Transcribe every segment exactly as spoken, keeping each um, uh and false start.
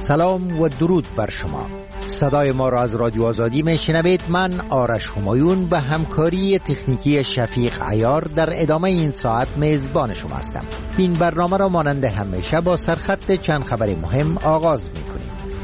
سلام و درود بر شما. صدای ما را از رادیو آزادی میشنوید. من آرش همایون به همکاری تکنیکی شفیق عیار در ادامه این ساعت میزبان شما هستم. این برنامه را مانند همیشه با سرخط چند خبر مهم آغاز میکنیم.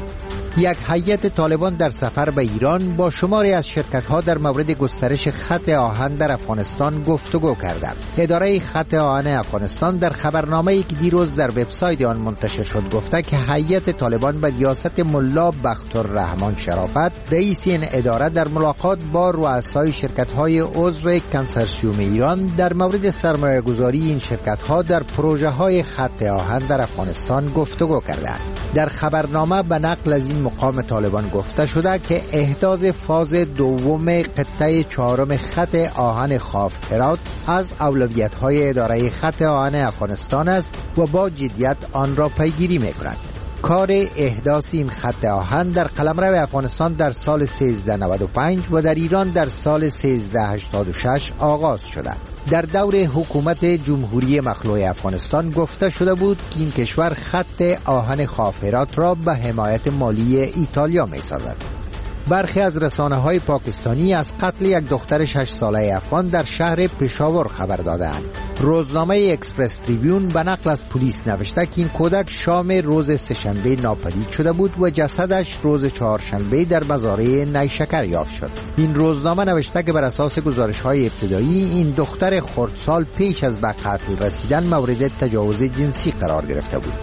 یک هیئت طالبان در سفر به ایران با شماری از شرکت‌ها در مورد گسترش خط آهن در افغانستان گفتگو کردند. اداره خط آهن افغانستان در خبرنامه‌ای که دیروز در وبسایت آن منتشر شد گفته که هیئت طالبان به ریاست ملا بختالرحمن شرافت رئیس این اداره در ملاقات با رؤسای شرکت‌های عضو کنسرسیوم ایران در مورد سرمایه‌گذاری این شرکت‌ها در پروژه‌های خط آهن در افغانستان گفتگو کردند. در خبرنامه به نقل از این مقام طالبان گفته شده که احداث فاز دوم قطعه چهارم خط آهن خاف هرات از اولویت‌های اداره خط آهن افغانستان است و با جدیت آن را پیگیری می‌کند. کار احداث این خط آهن در قلمرو افغانستان در سال سیزده نود و پنج و در ایران در سال سیزده هشتاد و شش آغاز شده. در دور حکومت جمهوری مخلوع افغانستان گفته شده بود که این کشور خط آهن خاف هرات را به حمایت مالی ایتالیا می سازد. برخی از رسانه‌های پاکستانی از قتل یک دختر شش ساله افغان در شهر پشاور خبر دادند. روزنامه اکسپرس تریبیون به نقل از پلیس نوشته که این کودک شام روز سه‌شنبه ناپدید شده بود و جسدش روز چهارشنبه در مزارع نیشکر یافت شد. این روزنامه نوشته که بر اساس گزارش‌های ابتدایی این دختر خردسال پیش از به قتل رسیدن مورد تجاوز جنسی قرار گرفته بود.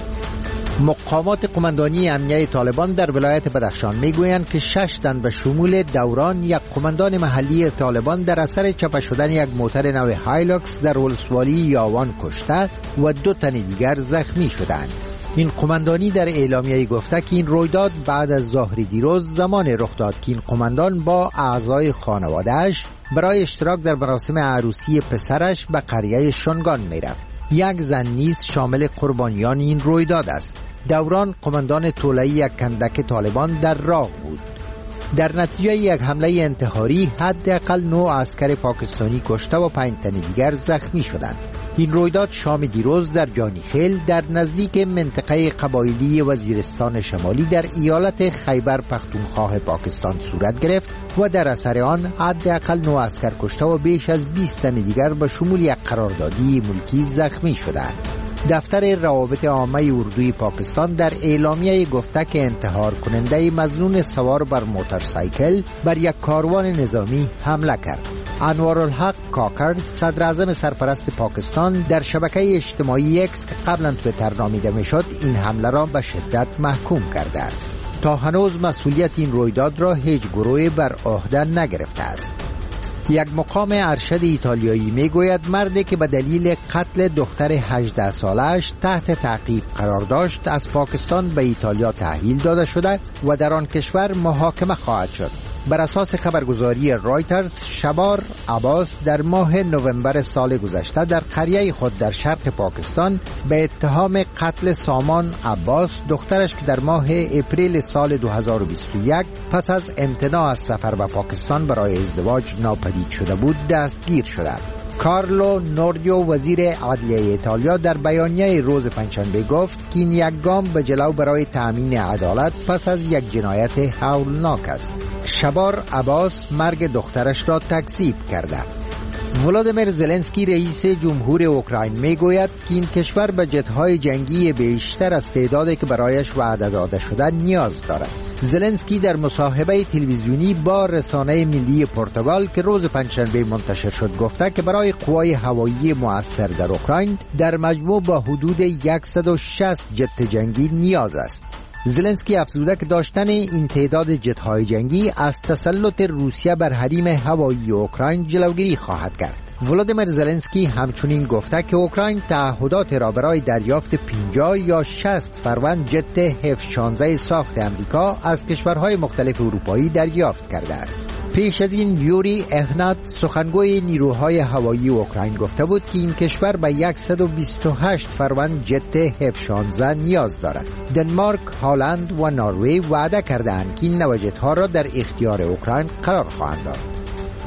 مقامات قماندانی امنیه طالبان در ولایت بدخشان میگویند که شش تن به شمول دوران یک قماندان محلی طالبان در اثر چپه شدن یک موتر نو هایلوکس در ولسوالی یاوان کشته و دو تن دیگر زخمی شدند. این قماندانی در اعلامیه گفته که این رویداد بعد از ظهر دیروز زمان رخ داد که این قماندان با اعضای خانواده‌اش برای اشتراک در مراسم عروسی پسرش به قریه شنگان میرفت. یک زن نیز شامل قربانیان این رویداد است. دوران قماندان طوله‌ای یک کندک طالبان در راه بود. در نتیجه یک حمله انتحاری حداقل نه عسکر پاکستانی کشته و پنج تن دیگر زخمی شدند. این رویداد شام دیروز در جانیخیل در نزدیک منطقه قبایلی وزیرستان شمالی در ایالت خیبر پختونخوا پاکستان صورت گرفت و در اثر آن حداقل نه عسکر کشته و بیش از بیست تن دیگر به شمول یک قراردادی ملکی زخمی شدند. دفتر روابط عامه اردوی پاکستان در اعلامیه گفته که انتحار کننده مظنون سوار بر موتورسایکل بر یک کاروان نظامی حمله کرد. انوارالحق کاکر صدر اعظم سرپرست پاکستان در شبکه اجتماعی اکس که قبلا توییتر نامیده میشد این حمله را به شدت محکوم کرده است. تا هنوز مسئولیت این رویداد را هیچ گروهی بر عهده نگرفته است. یک مقام ارشد ایتالیایی میگوید مردی که به دلیل قتل دختر هجده سالش تحت تعقیب قرار داشت از پاکستان به ایتالیا تحویل داده شده و در آن کشور محاکمه خواهد شد. بر اساس خبرگزاری رایترز، شبار عباس در ماه نوامبر سال گذشته در قریه خود در شرق پاکستان به اتهام قتل سامان عباس دخترش که در ماه اپریل سال دو هزار و بیست و یک پس از امتناع از سفر به پاکستان برای ازدواج ناپدید شده بود دستگیر شده. کارلو نوردیو وزیر عدلیه ایتالیا در بیانیه روز پنجشنبه گفت که این یک گام به جلو برای تأمین عدالت پس از یک جنایت هولناک است. شبار عباس مرگ دخترش را تکذیب کرده. ولادیمیر زلنسکی رئیس جمهور اوکراین میگوید که این کشور به جت‌های جنگی بیشتر از تعدادی که برایش وعده داده شده نیاز دارد. زلنسکی در مصاحبه تلویزیونی با رسانه ملی پرتغال که روز پنجشنبه منتشر شد گفته که برای قوای هوایی مؤثر در اوکراین در مجموع با حدود صد و شصت جت جنگی نیاز است. زلنسکی افزوده که داشتن این تعداد جت‌های جنگی از تسلط روسیه بر حریم هوایی اوکراین جلوگیری خواهد کرد. ولادیمیر زلنسکی همچنین گفته که اوکراین تعهدات را برای دریافت پنجاه یا شصت فروند جت اف شانزده ساخت امریکا از کشورهای مختلف اروپایی دریافت کرده است. پیش از این یوری اهنات سخنگوی نیروهای هوایی اوکراین گفته بود که این کشور به صد و بیست و هشت فروند جت اف شانزده نیاز دارد. دنمارک، هلند و نروژ وعده کردند که این نوع جت‌ها را در اختیار اوکراین قرار خواهند داد.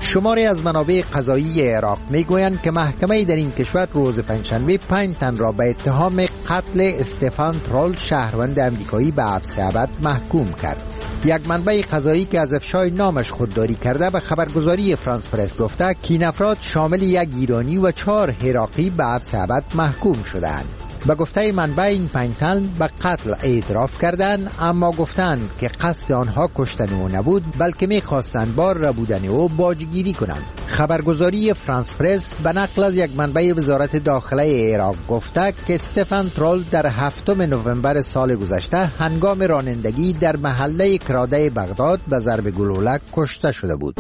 شماری از منابع قضایی عراق میگویند که محکمه در این کشور روز پنجشنبه پنج تن را به اتهام قتل استفان ترول شهروند امریکایی به حبس ابد محکوم کرد. یک منبع قضایی که از افشای نامش خودداری کرده به خبرگزاری فرانس پرس گفته که این افراد شامل یک ایرانی و چهار عراقی به حبس ابد محکوم شدند. به گفته منبع این پنج تن به قتل اعتراف کردند، اما گفتند که قصد آنها کشتن او نبود بلکه می‌خواستند بار ربودن او باجگیری کنند. خبرگزاری فرانس پرس به نقل از یک منبع وزارت داخله عراق گفته که استفان ترول در هفتم نوامبر سال گذشته هنگام رانندگی در محله کراده بغداد به ضرب گلوله کشته شده بود.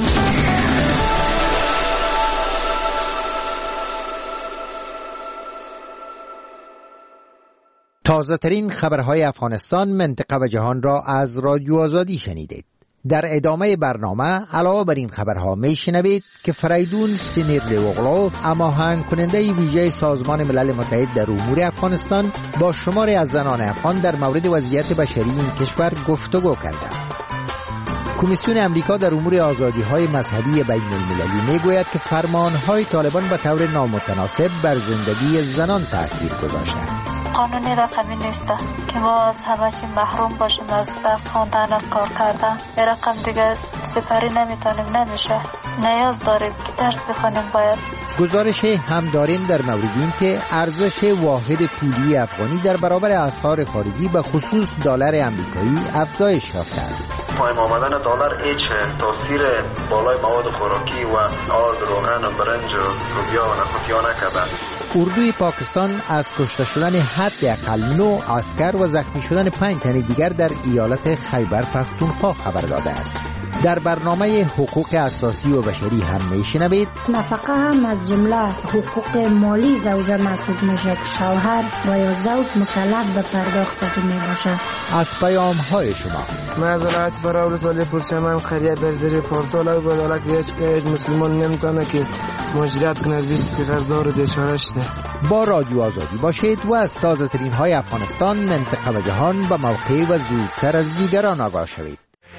تازه ترین خبرهای افغانستان، منطقه و جهان را از رادیو آزادی شنیدید. در ادامه برنامه علاوه بر این خبرها میشنوید که فریدون سینیرلیوغلو، هماهنگ کننده ویژه سازمان ملل متحد در امور افغانستان، با شماری از زنان افغان در مورد وضعیت بشری این کشور گفتگو کرده. کمیسیون امریکا در امور آزادی‌های مذهبی بین المللی میگوید که فرمان‌های طالبان به طور نامتناسب بر زندگی زنان تأثیر گذاشته. قانون رقمی نیست که ما از همه چی محروم باشیم، از درس خواندن، از کار کردن. این رقم دیگه سپری نمیتونیم، نمیشه. نیاز داریم که درس بخونیم. باید گزارش هم داریم در مورد این که ارزش واحد پولی افغانی در برابر اسعار خارجی به خصوص دلار آمریکایی افزایش یافته است. پایین آمدن دلار هیچ تاثیر بالای مواد خوراکی و آرد، روغن و برنج و لوبیا و نخودیا نکرده. اردوی پاکستان از کشته شدن حداقل نه عسکر و زخمی شدن پنج تن دیگر در ایالت خیبر پختونخوا خبر داده است. در برنامه حقوق اساسی و بشری هم میشنوید نفقه هم از جمله حقوق مالی زوجه محسوب میشه که شوهر و یا زوج مکلف به پرداخت می باشه. از پیام های شما معذرت برای ولسوالی پرچمن قریه برزری پارسال و بداله که هیچ که هیچ مسلمان نمیتونه که مجرد کنه از بیست که غرزدار و بیچاره شده. با رادیو آزادی باشید و از تازه ترین های افغانستان، منطقه و جهان به موقع و زودتر از دیگران آگاه شوید.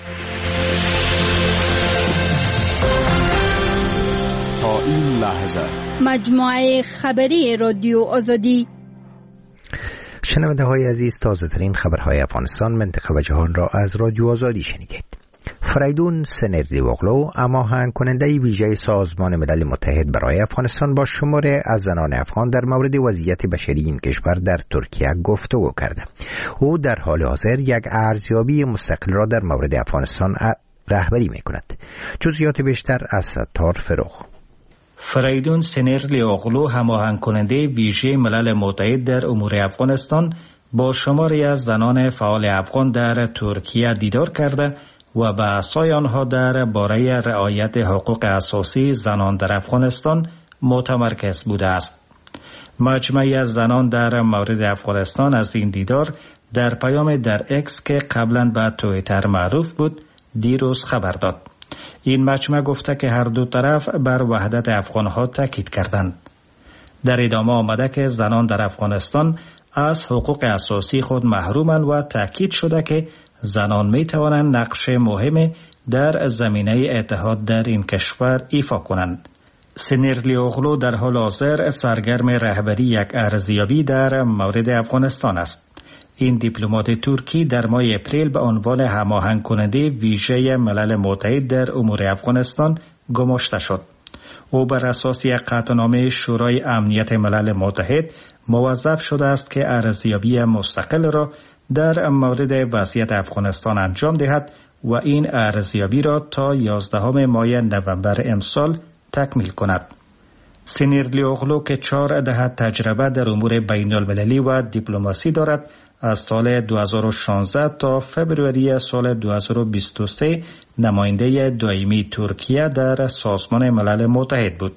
تا این لحظه مجموعه خبری رادیو آزادی. شنونده های عزیز، تازه ترین خبرهای افغانستان، منطقه و جهان را از رادیو آزادی شنیدید. فریدون سینیرلیوغلو، هماهنگ کننده ویژه سازمان ملل متحد برای افغانستان، با شماره از زنان افغان در مورد وضعیت بشری این کشور در ترکیه گفتگو کرده. او در حال حاضر یک ارزیابی مستقل را در مورد افغانستان رهبری می‌کند. جزئیات بیشتر از ستار فروغ. فریدون سینیرلیوغلو، هماهنگ کننده ویژه ملل متحد در امور افغانستان، با شماری از زنان فعال افغان در ترکیه دیدار کرده و به اسای آنها در باره رعایت حقوق اساسی زنان در افغانستان متمرکز بوده است. مجموعی از زنان در مورد افغانستان از این دیدار در پیام در اکس که قبلا به توییتر معروف بود دیروز خبر داد. این مجموعه گفته که هر دو طرف بر وحدت افغانها تاکید کردند. در ادامه آمده که زنان در افغانستان از حقوق اساسی خود محرومند و تاکید شده که زنان می توانند نقش مهم در زمینه اتحاد در این کشور ایفا کنند. سینیرلیوغلو در حال حاضر سرگرم رهبری یک ارزیابی در مورد افغانستان است. این دیپلمات ترکی در ماه اپریل به عنوان هماهنگ کننده ویژه ملل متحد در امور افغانستان گماشته شد. او بر اساس یک قطعنامه شورای امنیت ملل متحد موظف شده است که ارزیابی مستقل را در مورد وضعیت افغانستان انجام دهد و این ارزیابی را تا یازدهم ماه نوامبر امسال تکمیل کند. سینیرلیوغلو که چهار دهه تجربه در امور بین المللی و دیپلماسی دارد، از سال دو هزار و شانزده تا فوریه سال دو هزار و بیست و سه نماینده دائمی ترکیه در سازمان ملل متحد بود.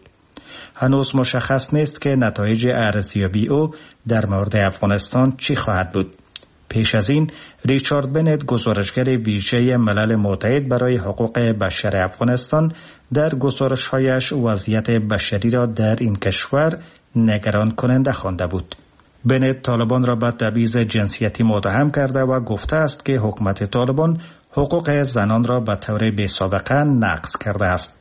هنوز مشخص نیست که نتایج ارزیابی او در مورد افغانستان چی خواهد بود. پیش از این ریچارد بنت، گزارشگر ویژه ملل متحد برای حقوق بشر افغانستان، در گزارش‌هایش وضعیت بشری را در این کشور نگران کننده خوانده بود. بنت طالبان را به تبعیض جنسیتی متهم کرده و گفته است که حکومت طالبان حقوق زنان را به طور بی‌سابقه نقض کرده است.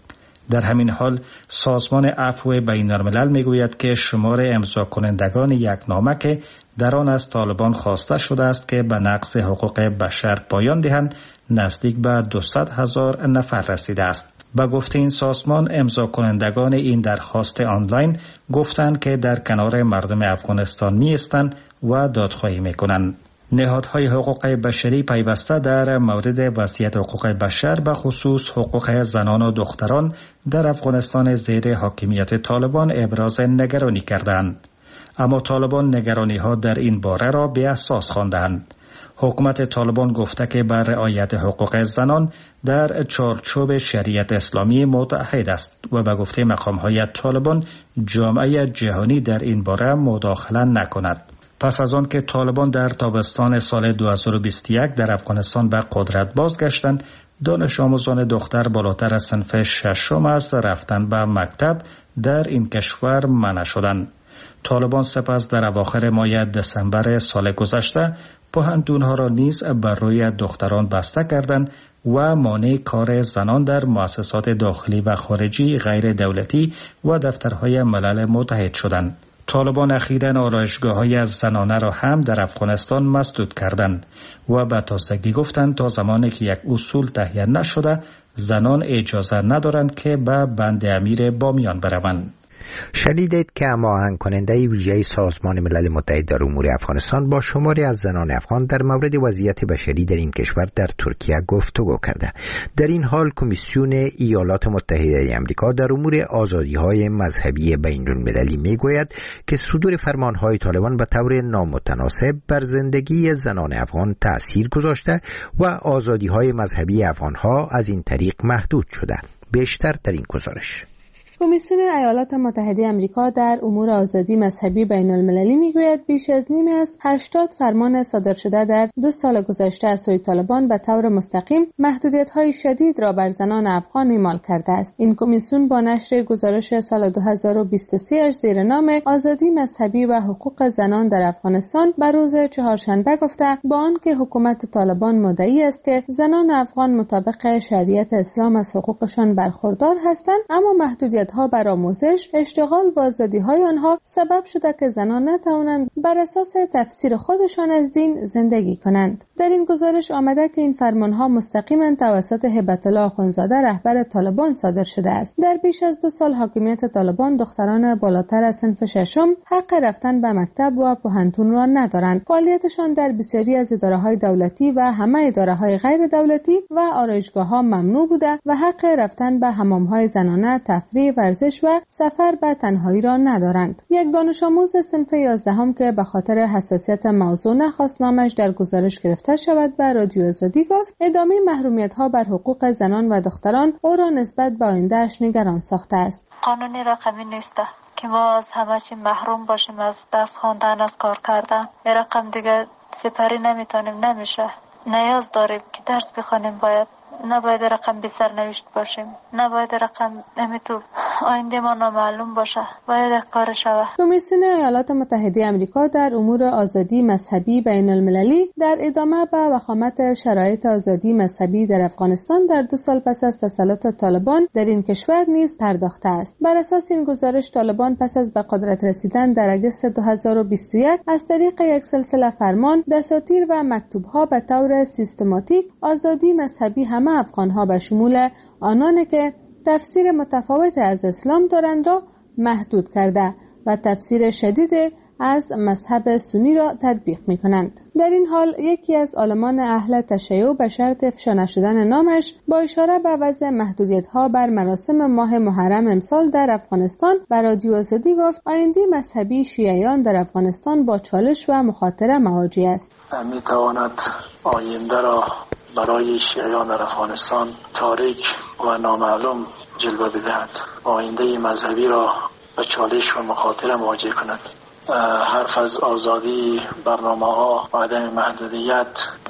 در همین حال سازمان عفو بین الملل میگوید که شمار امضا کنندگان یک نامه که در آن از طالبان خواسته شده است که به نقض حقوق بشر پایان دهند نزدیک به دویست هزار نفر رسیده است. با گفته این سازمان امضا کنندگان این درخواست آنلاین گفتند که در کنار مردم افغانستان می ایستند و دادخواهی می کنند. نهادهای حقوق بشری پیوسته در مورد وضعیت حقوق بشر به خصوص حقوق زنان و دختران در افغانستان زیر حاکمیت طالبان ابراز نگرانی کردند. اما طالبان نگرانی ها در این باره را بی اساس خواندند. حکومت طالبان گفته که بر رعایت حقوق زنان در چارچوب شریعت اسلامی متعهد است و به گفته مقام‌های طالبان جامعه جهانی در این باره مداخله نکند. پس از آن که طالبان در تابستان سال دو هزار و بیست و یک در افغانستان به قدرت بازگشتند، دانش آموزان دختر بالاتر از صنف ششم از رفتن به مکتب در این کشور منع شدند. طالبان سپس در اواخر ماه دسامبر سال گذشته پوهنتون‌ها را نیز بر روی دختران بسته کردند و مانع کار زنان در مؤسسات داخلی و خارجی غیر دولتی و دفترهای ملل متحد شدند. طالبان اخیراً آرایشگاه‌های از زنانه را هم در افغانستان مسدود کردند و به تازگی گفتند تا زمانی که یک اصول تهیه نشده زنان اجازه ندارند که به بند امیر بامیان بروند. شنیدید که هماهنگ کننده ویژه سازمان ملل متحد در امور افغانستان با شماری از زنان افغان در مورد وضعیت بشری در این کشور در ترکیه گفتگو کرده. در این حال کمیسیون ایالات متحده آمریکا در امور آزادی‌های مذهبی بین‌المللی میگوید که صدور فرمان‌های طالبان به طور نامتناسب بر زندگی زنان افغان تأثیر گذاشته و آزادی‌های مذهبی افغان‌ها از این طریق محدود شده. بیشتر در این گزارش. کمیسیون ایالات متحده آمریکا در امور آزادی مذهبی بین المللی میگوید بیش از نیم از هشتاد فرمان صادر شده در دو سال گذشته از سوی طالبان به طور مستقیم محدودیت‌های شدید را بر زنان افغان اعمال کرده است. این کمیسیون با نشر گزارش سال دو هزار و بیست و سه زیر نام آزادی مذهبی و حقوق زنان در افغانستان بر روز چهارشنبه گفته با آنکه حکومت طالبان مدعی است که زنان افغان مطابق شریعت اسلام از حقوقشان برخوردار هستند، اما محدودیت ها بر آموزش، اشتغال و آزادی‌های آنها سبب شده که زنان نتوانند بر اساس تفسیر خودشان از دین زندگی کنند. در این گزارش آمده که این فرمانها مستقیما توسط هبت الله اخوندزاده رهبر طالبان صادر شده است. در بیش از دو سال حاکمیت طالبان دختران بالاتر از صنف ششم حق رفتن به مکتب و پوهنتون را ندارند. فعالیتشان در بسیاری از اداره‌های دولتی و همه اداره‌های غیر دولتی و آرایشگاه‌ها ممنوع بوده و حق رفتن به حمام‌های زنانه، تفریح، ورزش و سفر به تنهایی را ندارند. یک دانش آموز صنف یازدهم که به خاطر حساسیت موضوع نخواست نامش در گزارش گرفته شود به رادیو آزادی گفت ادامه محرومیت‌ها بر حقوق زنان و دختران او را نسبت به آینده‌اش نگران ساخته است. قانونی رقمی نیست که ما از همه چی محروم باشیم، از دست خواندن، از کار کردن. این رقم دیگه سپری نمیتونیم، نمیشه. نیاز داریم که درس بخونیم، باید نباید رقم بی سرنوشت باشیم، نباید رقم نمیتو آینده ما نامعلوم باشه، باید کار شوه. کمیسیون ایالات متحده آمریکا در امور آزادی مذهبی بین المللی در ادامه به وخامت شرایط آزادی مذهبی در افغانستان در دو سال پس از تسلط طالبان در این کشور نیز پرداخته است. بر اساس این گزارش طالبان پس از به قدرت رسیدن در اگست دو هزار و بیست و یک از طریق یک سلسله فرمان، دساتیر و مکتوب‌ها به طور سیستماتیک آزادی مذهبی همه افغان‌ها به شمول آنانی که تفسیر متفاوت از اسلام دارند را محدود کرده و تفسیر شدید از مذهب سنی را تطبیق می‌کنند. در این حال یکی از عالمان اهل تشیع به شرط افشا نشدن نامش با اشاره به وضع محدودیت‌ها بر مراسم ماه محرم امسال در افغانستان به رادیو آزادی گفت آینده مذهبی شیعیان در افغانستان با چالش و مخاطره مواجه است. می‌تواند آینده را برای شیعیان در افغانستان تاریک و نامعلوم جلوه بدهد، آینده مذهبی را به چالش و مخاطره مواجه کند. حرف از آزادی، برنامه ها و عدم محدودیت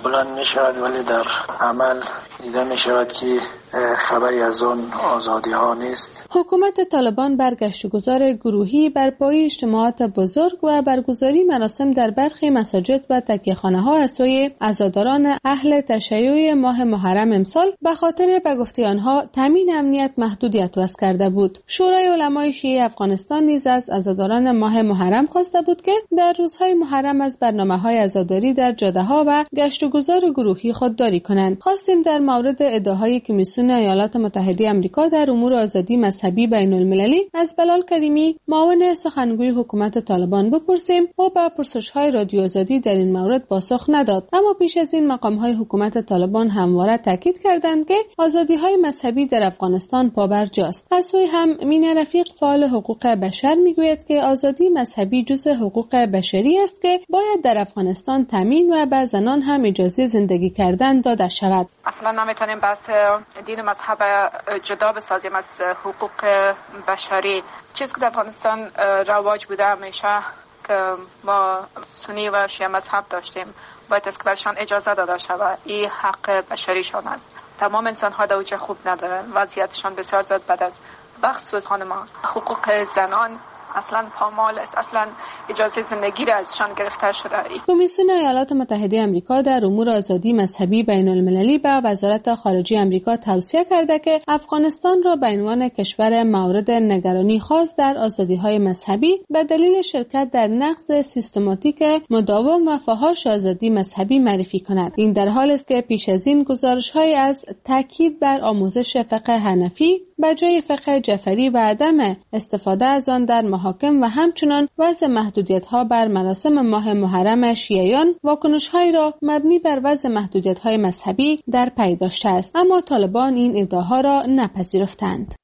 بلند می شود ولی در عمل دیده می شود که خبری از اون آزادی ها نیست. حکومت طالبان بر گشتگذار گروهی، برپایی اجتماعات بزرگ و برگزاری مراسم در برخی مساجد و تکیه‌خانه ها از سوی عزاداران اهل تشیع ماه محرم امسال به خاطر به گفته آنها تامین امنیت محدودیت وضع کرده بود. شورای علمای شیعه افغانستان نیز از عزاداران ماه محرم خواسته بود که در روزهای محرم از برنامه‌های عزاداری در جاده‌ها و گشتگذار گروهی خودداری کنند. خواستیم در مورد ادعاهای کمیسیون ایالات متحده آمریکا در امور آزادی مذهبی بین المللی از بلال کریمی، معاون سخنگوی حکومت طالبان بپرسیم و با پرسش‌های رادیو آزادی در این مورد پاسخ نداد. اما پیش از این مقام‌های حکومت طالبان همواره تاکید کردند که آزادی‌های مذهبی در افغانستان پابرجاست. از سوی هم مین رفیق فعال حقوق بشر میگوید که آزادی مذهبی جزء حقوق بشری است که باید در افغانستان تامین و به زنان هم اجازه زندگی کردن داده شود. اصلا نمیتونیم بحث دین و مذهب جدا بسازیم از حقوق بشری. چیزی که در افغانستان رواج بوده همیشه که ما سنی و شیعه مذهب داشتیم، باید است که برشان اجازه داده شود. این حق بشریشان است. تمام انسان ها در اوج خوب ندارن، وضعیتشان بسیار زیاد بد است. بخصوص خانم حقوق زنان اصلا پامال است، اصلا اجازه زندگی را ازشان گرفته شده. کمیسیون ایالات متحده آمریکا در امور آزادی مذهبی بین المللی به وزارت خارجه آمریکا توصیه کرده که افغانستان را به عنوان کشور مورد نگرانی خاص در آزادی‌های مذهبی به دلیل شرکت در نقض سیستماتیک مداوم و فحاش آزادی مذهبی معرفی کند. این در حالی است که پیش از این گزارش‌های از تاکید بر آموزش فقه حنفی به جای فقه جعفری و عدم استفاده از آن در محاکم و همچنان وضع محدودیت‌ها بر مراسم ماه محرم شیعیان واکنش‌هایی را مبنی بر وضع محدودیت‌های مذهبی در پی داشته است، اما طالبان این ادعاها را نپذیرفتند.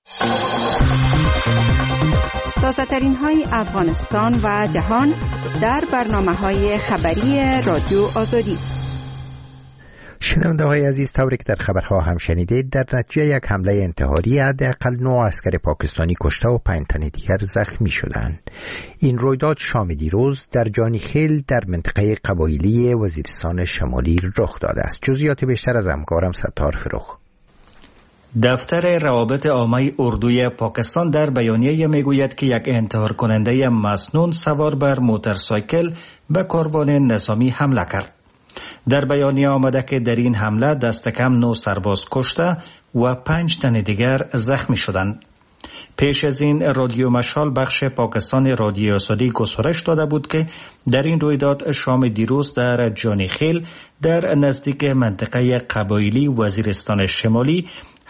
تازه‌ترین های افغانستان و جهان در برنامه‌های خبری رادیو آزادی. شنونده های عزیز، طوری که در خبرها هم شنیدید، در نتیجه یک حمله انتحاری حداقل نه اسکر پاکستانی کشته و پنج تن دیگر زخمی شدند. این رویداد شام دیروز در جانیخیل در منطقه قبایلی وزیرستان شمالی رخ داده است. جزئیات بیشتر از همکارم ستار فرخ. دفتر روابط عامه اردوی پاکستان در بیانیه میگوید که یک انتحار کننده مسنون سوار بر موتورسایکل به کاروان نظامی حمله کرد. در بیانیه آمده که در این حمله دست کم نه سرباز کشته و پنج تن دیگر زخمی شدند. پیش از این رادیو مشال بخش پاکستان رادیو آزادی گزارش داده بود که در این رویداد شام دیروز در جانیخیل در نزدیک منطقه قبایلی وزیرستان شمالی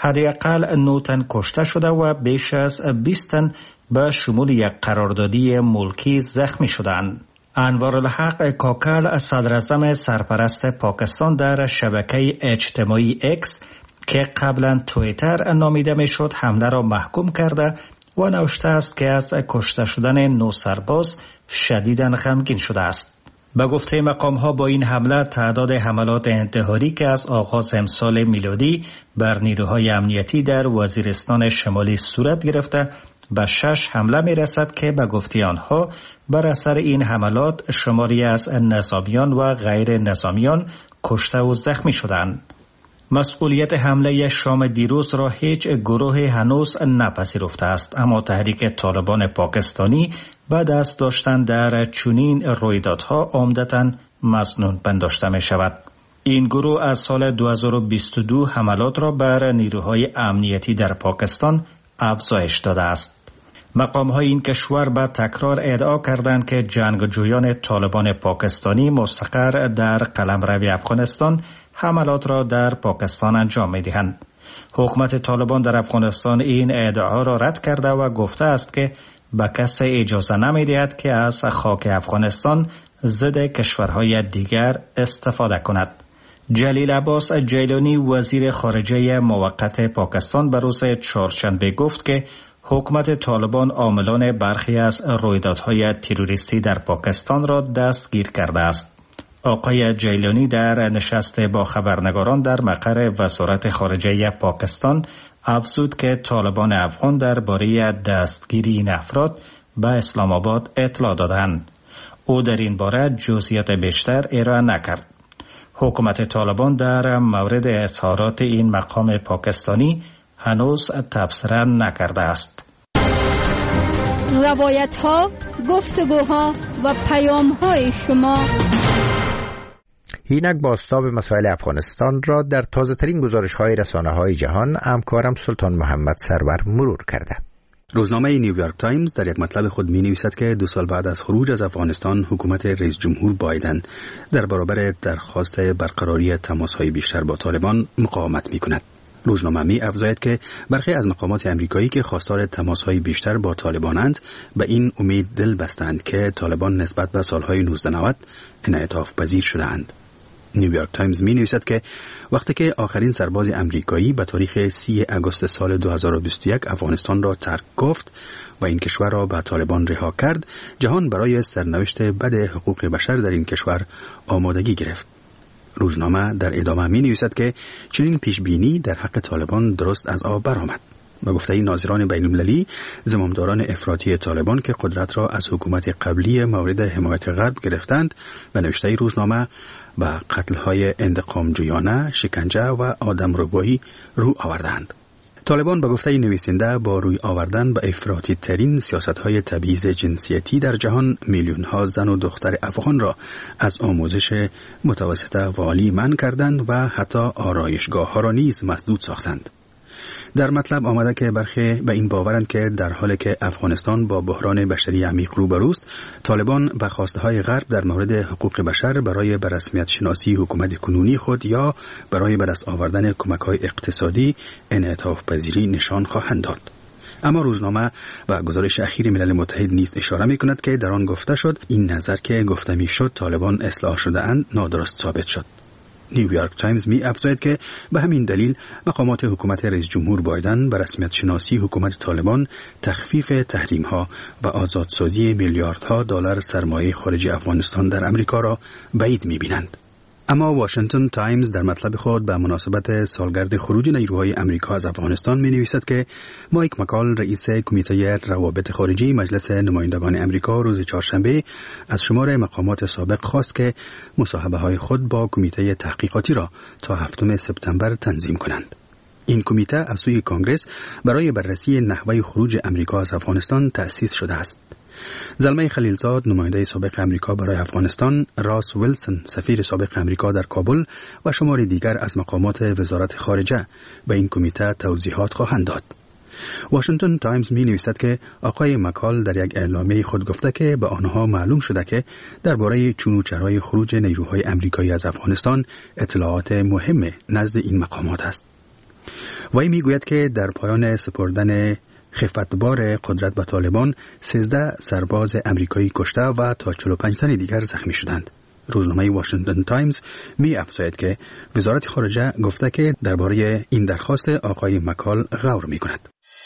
حداقل نه تن کشته شده و بیش از بیست تن به شمول یک قراردادی ملکی زخمی شدند. انوارالحق کاکل صدر اعظم سرپرست پاکستان در شبکه اجتماعی اکس که قبلا توییتر نامیده میشد حمله را محکوم کرده و نوشته است که از کشته شدن نه سرباز شدیداً غمگین شده است. به گفته مقام ها با این حمله تعداد حملات انتحاری که از آغاز امسال میلادی بر نیروهای امنیتی در وزیرستان شمالی صورت گرفته به شش حمله می رسد که به گفته آنها بر اثر این حملات شماری از نظامیان و غیر نظامیان کشته و زخمی شدند. مسئولیت حمله شام دیروز را هیچ گروه هنوز نپذیرفته است، اما تحریک طالبان پاکستانی به دست داشتن در چنین رویدادها عمدتاً مسنون پنداشته می شود. این گروه از سال دو هزار و بیست و دو حملات را بر نیروهای امنیتی در پاکستان افزایش داده است. مقام‌های این کشور به تکرار ادعا کردند که جنگجویان طالبان پاکستانی مستقر در قلمرو افغانستان حملات را در پاکستان انجام می‌دهند. حکومت طالبان در افغانستان این ادعا را رد کرده و گفته است که به کسی اجازه نمی‌دهد که از خاک افغانستان ضد کشورهای دیگر استفاده کند. جلیل عباس جیلانی وزیر خارجه موقت پاکستان به روز چهارشنبه گفت که حکومت طالبان عاملان برخی از رویدادهای تروریستی در پاکستان را دستگیر کرده است. آقای جیلانی در نشست با خبرنگاران در مقر وزارت خارجه پاکستان افزود که طالبان افغان درباره دستگیری این افراد به اسلام آباد اطلاع دادند. او در این باره جزئیات بیشتر ارائه نکرد. حکومت طالبان در مورد اظهارات این مقام پاکستانی هنوز تبصره نکرده است. روایت ها، گفتگوها و پیام های شما. اینک بازتاب مسائل افغانستان را در تازه ترین گزارش های رسانه های جهان همکارم سلطان محمد سرور مرور کرده. روزنامه نیویورک تایمز در یک مطلب خود می نویسد که دو سال بعد از خروج از افغانستان حکومت رئیس جمهور بایدن در برابر درخواست برقراری تماس‌های بیشتر با طالبان مقاومت می کند. روزنامه می افزاید که برخی از مقامات امریکایی که خواستار تماس‌های بیشتر با طالبانند به این امید دل بستند که طالبان نسبت به سالهای نوزده نود انعطاف پذیر شده‌اند. نیویورک تایمز می نویسد که وقتی که آخرین سرباز امریکایی به تاریخ سی آگوست سال دو هزار و بیست و یک افغانستان را ترک گفت و این کشور را به طالبان رها کرد، جهان برای سرنوشت بد حقوق بشر در این کشور آمادگی گرفت. روزنامه در ادامه می نویسد که چنین پیشبینی در حق طالبان درست از آب برآمد. و گفته این ناظران بین المللی، زمامداران افراطی طالبان که قدرت را از حکومت قبلی مورد حمایت غرب گرفتند، و نوشته روزنامه به قتل‌های انتقامجویانه، شکنجه و آدمربایی رو آوردند. طالبان به گفته نویسنده با روی آوردن به افراطی ترین سیاست‌های تبعیض جنسیتی در جهان میلیون‌ها زن و دختر افغان را از آموزش متوسطه و عالی منع کردند و حتی آرایشگاه‌ها را نیز مسدود ساختند. در مطلب آمده که برخی به این باورند که در حالی که افغانستان با بحران بشری عمیق روبروست، طالبان به خواسته‌های غرب در مورد حقوق بشر برای به رسمیت شناسی حکومت کنونی خود یا برای به دست آوردن کمک‌های اقتصادی انعطاف پذیری نشان خواهند داد. اما روزنامه و گزارش اخیر ملل متحد نیز اشاره می‌کند که در آن گفته شد این نظر که گفته می‌شد طالبان اصلاح شده‌اند نادرست ثابت شد. نیویورک تایمز می افزاید که به همین دلیل مقامات حکومت رئیس جمهور بایدن به رسمیت شناسی حکومت طالبان تخفیف تحریم ها و آزادسازی میلیاردها دلار سرمایه خارجی افغانستان در امریکا را بعید می بینند. اما واشنگتن تایمز در مطلب خود به مناسبت سالگرد خروج نیروهای امریکا از افغانستان می نویسد که مایک مکال رئیس کمیته روابط خارجی مجلس نمایندگان امریکا روز چهارشنبه از شمار مقامات سابق خواست که مصاحبه های خود با کمیته تحقیقاتی را تا هفتم سپتامبر تنظیم کنند. این کمیته از سوی کانگرس برای بررسی نحوه خروج امریکا از افغانستان تأسیس شده است. زلمه خلیلزاد نماینده سابق امریکا برای افغانستان، راس ویلسون سفیر سابق امریکا در کابل و شماری دیگر از مقامات وزارت خارجه به این کمیته توضیحات خواهند داد. واشنگتن تایمز می نویسد که آقای مکال در یک اعلامیه خود گفته که به آنها معلوم شده که درباره چون و چرای خروج نیروهای امریکایی از افغانستان اطلاعات مهم نزد این مقامات است. وی می گوید که در پایان سپردن خفتبار قدرت به طالبان سیزده سرباز امریکایی کشته و تا چهل و پنج تن دیگر زخمی شدند. روزنامه واشنگتن تایمز می افزاید که وزارت خارجه گفته که درباره این درخواست آقای مکال غور می کند.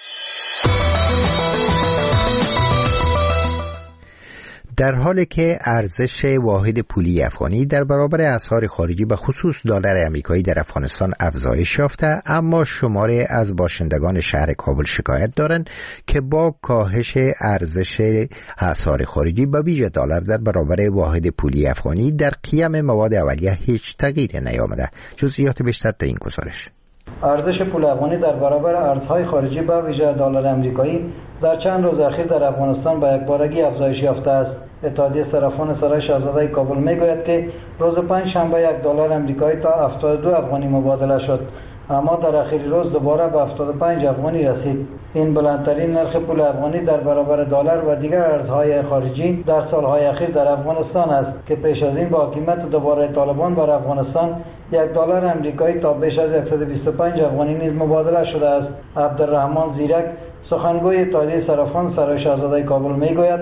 در حالی که ارزش واحد پولی افغانی در برابر اسعار خارجی به خصوص دلار آمریکایی در افغانستان افزایش یافته، اما شماری از باشندگان شهر کابل شکایت دارند که با کاهش ارزش اسعار خارجی به ویژه دلار در برابر واحد پولی افغانی در قیم مواد اولیه هیچ تغییری نیامده. جزئیات بیشتر در این گزارش. ارزش پول افغانی در برابر ارزهای خارجی به ویژه دلار آمریکایی در چند روز اخیر در افغانستان به یکبارگی افزایش یافته است. اتحادیه صرافان سرای شاهزاده کابل میگوید که روز پنج شنبه یک دلار آمریکایی تا هفتاد و دو افغانی مبادله شد، اما در آخر روز دوباره به هفتاد و پنج افغانی رسید. این بلندترین نرخ پول افغانی در برابر دلار و دیگر ارزهای خارجی در سالهای اخیر در افغانستان است که پیش از این با حکومت دوباره طالبان بر افغانستان یک دلار آمریکایی تا بیش از صد و بیست و پنج افغانی نیز مبادله شده است. عبدالرحمن زیرک سخنگوی اتحادیه صرافان سرای شاهزاده کابل میگوید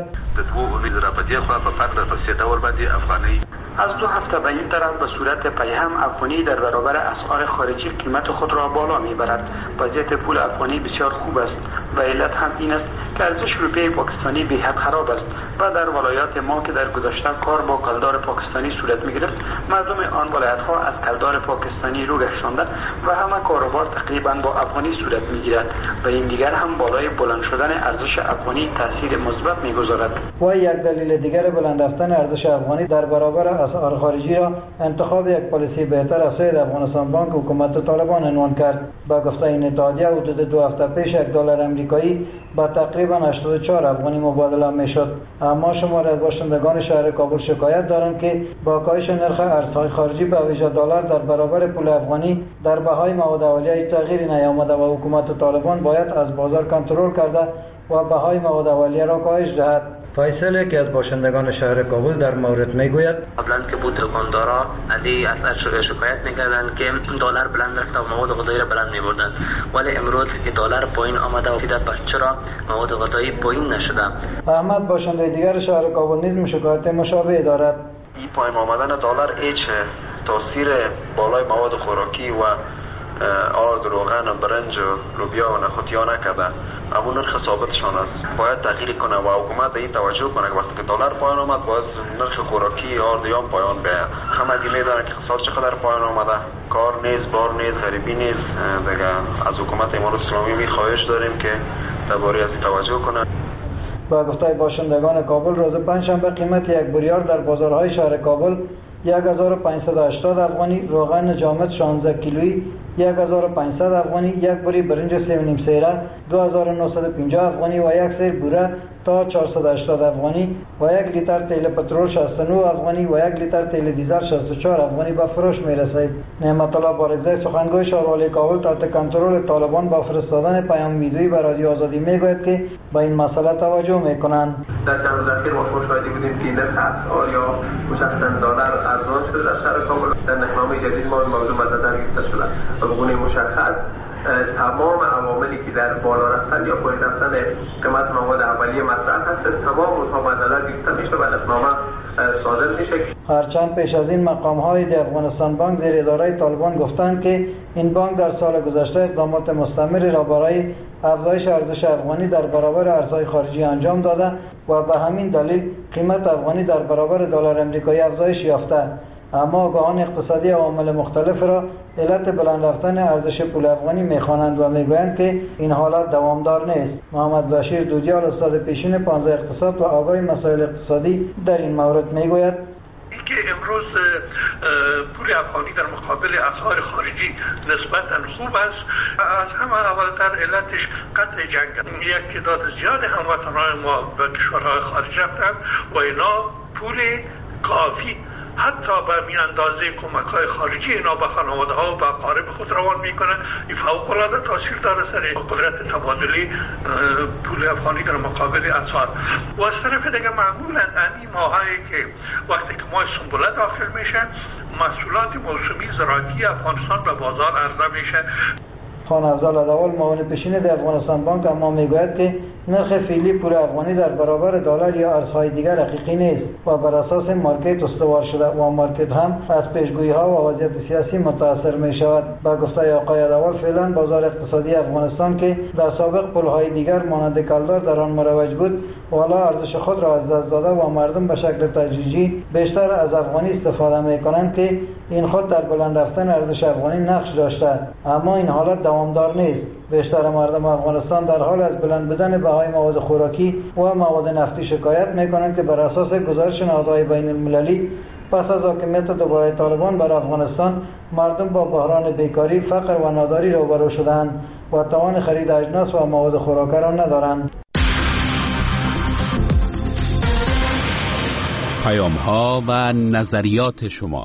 از دو هفته به این طرف به صورت پیهم افغانی در برابر اسعار خارجی قیمت خود را بالا میبرد. وضعیت پول افغانی بسیار خوب است و علت هم این است که ارزش روپیه پاکستانی به حد خراب است و در ولایات ما که در گذشته کار با کلدار پاکستانی صورت می‌گرفت، مردم آن ولایت‌ها از کلدار پاکستانی رو گشتانده و همه کاروبار تقریبا با افغانی صورت می‌گیرد و این دیگر هم بالای بلند شدن ارزش افغانی تاثیر مثبت می‌گذارد. و یک دلیل دیگر بلند رفتن ارزش افغانی در برابر اسعار خارجی را انتخاب یک پالیسی بهتر از سوی افغانستان بانک حکومت طالبان عنوان کرد. با گفته این اتحادیه حدود دو هفته پیش یک دلار امریکایی با تقریبا هشتاد و چهار افغانی مبادله میشد. اما شمار از باشندگان شهر کابل شکایت دارند که با کاهش نرخ ارزهای خارجی به ویژه دلار در برابر پول افغانی در بهای مواد اولیه تغییری نیامده و حکومت طالبان باید از بازار کنترل کرده و بهای مواد اولیه را کاهش دهد. فیصل که از باشندگان شهر کابل در مورد میگوید قبلا که بود دکاندارا علی از شکایت میکردند که دلار بلند رفت و مواد غذایی را بلند میبردند، ولی امروز که دلار پایین آمده و دیدت پس چرا مواد غذایی پایین نشده. احمد باشنده دیگر شهر کابل نیز شکایت مشابه دارد. این پایین آمدن دلار هیچ تاثیر بالای مواد خوراکی و آرد، روغن و برنج و لوبیا و نخودیا نکرده، اما نرخ ثابتشان است. باید تغییر کنه و حکومت به این توجه کنه که وقتی که دلار پایین آمد باید نرخ خوراکی آرد هم پایین بیاید. همه دیگه میدونن که اقتصاد چقدر پایین آمده، کار نیز، بار نیز، غریبی نیز. دیگه از حکومت امارات اسلامی می خواهش داریم که درباره از این توجه کنه. با گفته باشندگان کابل روز پنجشنبه قیمت یک بریار در بازارهای شهر کابل یک هزار و پانصد و هشتاد افغانی، روغن جامد شانزده کیلویی یک هزار و پانصد افغانی، یک بری برنج سه و نیم سیره دو هزار و نهصد و پنجاه افغانی و یک سیر بوره تا چهارصد و هشتاد افغانی و یک لیتر تیل پترول شصت و نه افغانی و یک لیتر تیل دیزل شصت و چهار افغانی به فروش میرسید. نعمت الله بارگزای سخنگوی شهروالی کابل تحت کنترل طالبان با فرستادن پیام ویدیویی به رادیو آزادی میگوید که به این مسئله توجه میکنند. در چند روز اخیر ما مشاهده بودیم که نرخ اسعار یا مشخصا دلار ارزان شده در شهر کابل. در نهنامه جدید ما این موضوع مد نظر گرفته شده و به گونه مشخص تمام عواملی که در بالا رفتن یا پایین رفتن قیمت مواد اولیه مطرح هست تمام اونها مد نظر گرفته میشه و نهنامه صادر میشه. هرچند پیش از این مقام‌های د افغانستان بانک زیر اداره طالبان گفتند که این بانک در سال گذشته اقدامات مستمری را برای افزایش ارزش افغانی در برابر ارزهای خارجی انجام داده و به همین دلیل قیمت افغانی در برابر دلار امریکایی افزایش یافته. اما آگاهان اقتصادی عوامل مختلف را علت بلند رفتن ارزش پول افغانی میخوانند و میگویند که این حالت دوامدار نیست. محمد بشیر دودیال استاد پیشین پانزده اقتصاد و آگاه مسائل اقتصادی در این مورد میگوید که امروز پول افغانی در مقابل اسعار خارجی نسبتاً خوب است. از همه اولتر علتش قطع جنگ است. یک تعداد زیاد هموطنان ما به کشورهای خارج رفتند و اینا پول کافی حتی به این اندازه کمک‌های خارجی اینا به خانواده‌ها و به اقارب خود روان میکنه. این فوق‌العاده تاثیر داره سر قدرت تبادلی پول افغانی در مقابل اسعار. و از طرف دیگه معمولا این ماهایی که وقتی که ماه سنبله داخل میشه محصولات موسمی زراعتی افغانستان به بازار عرضه میشه. خان افضل عدوال معاون پیشین در افغانستان بانک اما میگوید که نرخ فعلی پول افغانی در برابر دلار یا ارزهای دیگر حقیقی نیست و بر اساس مارکت استوار شده و مارکت هم از پیشگویی ها و وضعیت سیاسی متاثر می شود. با گفته آقای عدوال فعلا بازار اقتصادی افغانستان که در سابق پولهای دیگر مانند کلدار در آن مروج بود والا ارزش خود را از دست داده و مردم به شکل تدریجی بیشتر از افغانی استفاده می کنند که این خود در بلند رفتن ارزش افغانی نقش داشته. اما این حالت دوامدار نیست. بیشتر مردم افغانستان در حال از بلند بودن بهای مواد خوراکی و مواد نفتی شکایت میکنند که بر اساس گزارش نهادهای بین المللی پس از حاکمیت دوباره طالبان بر افغانستان مردم با بحران بیکاری، فقر و ناداری روبرو شدند و توان خرید اجناس و مواد خوراکی را ندارند. پیام ها و نظریات شما.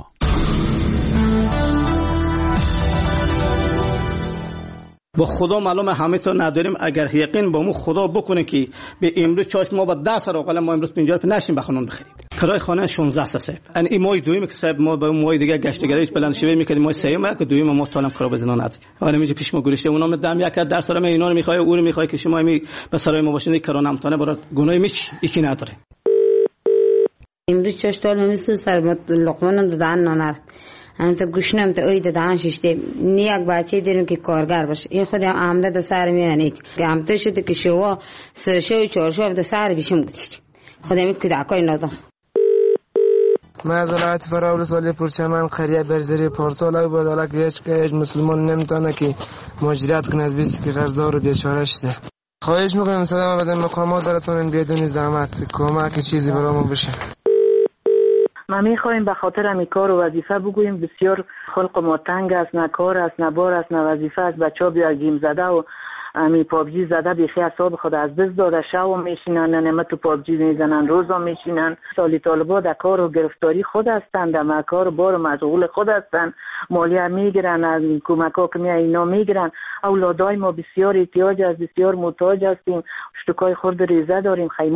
با خدا معلومه همه تا نداریم. اگر یقین با مو خدا بکنه که به امروز چاش ما با ده سر اقل ما امروز پنجاه روپیه نشیم بخونون بخریم. کرای خانه شانزده تا صاحب. یعنی این ماه دویم که صاحب ما با ماه دیگه گشتگیریش بلند شوی میکردیم ماه سوم که دویم ما طالم کرا بزنان ندید. حالا میگه پیش ما گریشته اونم دم یک در سر ما اینا رو میخواد او رو میخواد که شما می به سرای ما باشین کرا نمتانه برات گناه میچ یکی نداره. امروز چاش طال مثل سر لقمان دادن نانر هم تا گوشنم تا اوید دانششته نیاک بچه دیرن که کارگر باشه این خود هم عمله دا سر میانید که هم تا شده که شوا سه شو چهار شو دا سر بیشم گذاشت خود همی کودکای نادان ما از ولایت فراولس ولی پرچمن قریه برزری پارسال او بداله که هیچ که هیچ مسلمان نمیتونه که مهاجرت کنه از بیستی که قرضدار و بیچاره شده. خواهش میکنیم صدا بدن مقامات درتون بدون زحمت کمک چیزی برامون بشه. ما میخوایم به خاطر امی کار و وظیفه بگوییم بسیار خلق ما تنگ است، نه کار است، نه بار است، نه وظیفه است. بچه‌ها بیا گیم زده و امی پابجی زده بیخی حساب خود از دست داده شو میشینن نه تو پابجی میزنن روزا میشینن. سالی طالبا در کار و گرفتاری خود هستند، در کار بار مشغول خود هستند، مالیه میگیرن، از کمک‌ها که میای اینا میگیرن. اولادای ما بسیار احتیاج است، بسیار محتاج هستیم، اشتکای خورد ریزه داریم.